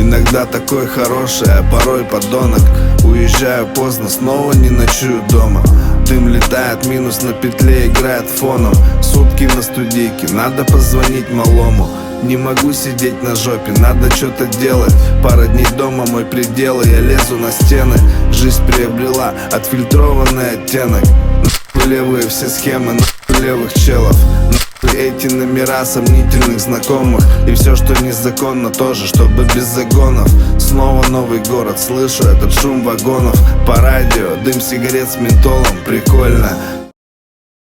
Иногда такой хороший, а порой подонок. Уезжаю поздно, снова не ночую дома. Дым летает, минус на петле играет фоном. Сутки на студийке, надо позвонить малому. Не могу сидеть на жопе, надо что-то делать. Пара дней дома мой предел, и я лезу на стены. Жизнь приобрела отфильтрованный оттенок. Нахуй левые все схемы, нахуй левых челов. Нахуй эти номера сомнительных знакомых. И все, что незаконно, тоже, чтобы без загонов. Снова новый город, слышу этот шум вагонов. По радио дым сигарет с ментолом, прикольно.